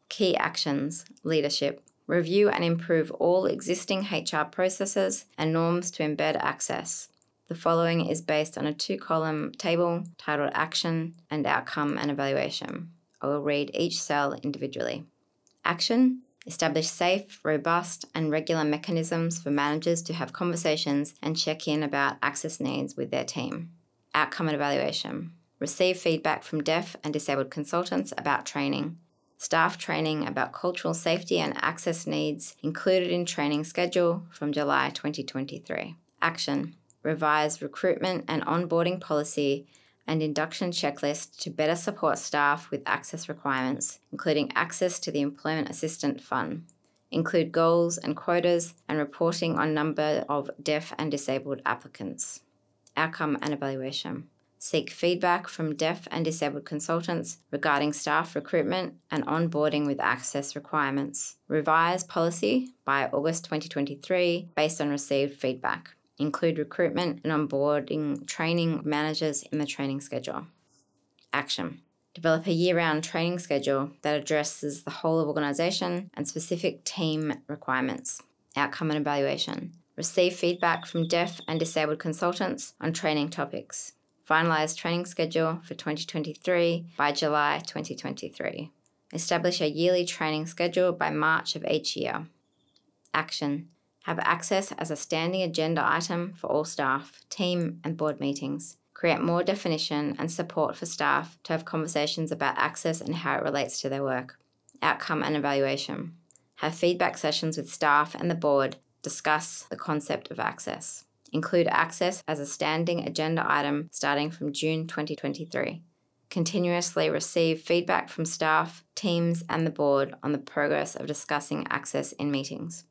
Key actions, leadership. Review and improve all existing HR processes and norms to embed access. The following is based on a 2-column table titled Action and Outcome and Evaluation. I will read each cell individually. Action. Establish safe, robust, and regular mechanisms for managers to have conversations and check in about access needs with their team. Outcome and evaluation. Receive feedback from deaf and disabled consultants about training. Staff training about cultural safety and access needs included in training schedule from July 2023. Action. Revise recruitment and onboarding policy and induction checklist to better support staff with access requirements, including access to the Employment Assistance Fund. Include goals and quotas and reporting on number of deaf and disabled applicants. Outcome and evaluation. Seek feedback from deaf and disabled consultants regarding staff recruitment and onboarding with access requirements. Revise policy by August 2023 based on received feedback. Include recruitment and onboarding training managers in the training schedule. Action. Develop a year-round training schedule that addresses the whole of organisation and specific team requirements. Outcome and evaluation. Receive feedback from deaf and disabled consultants on training topics. Finalise training schedule for 2023 by July 2023. Establish a yearly training schedule by March of each year. Action. Have access as a standing agenda item for all staff, team and board meetings. Create more definition and support for staff to have conversations about access and how it relates to their work. Outcome and evaluation. Have feedback sessions with staff and the board. Discuss the concept of access. Include access as a standing agenda item starting from June 2023. Continuously receive feedback from staff, teams and the board on the progress of discussing access in meetings.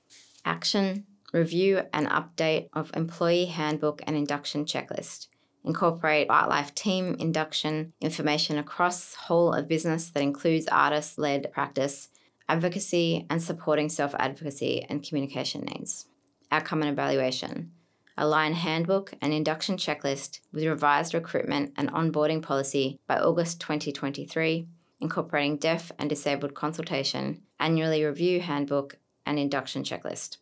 Action. Review and update of employee handbook and induction checklist. Incorporate ArtLife team induction information across whole of business that includes artist-led practice, advocacy and supporting self-advocacy and communication needs. Outcome and evaluation. Align handbook and induction checklist with revised recruitment and onboarding policy by August 2023, incorporating deaf and disabled consultation, annually review handbook and induction checklist.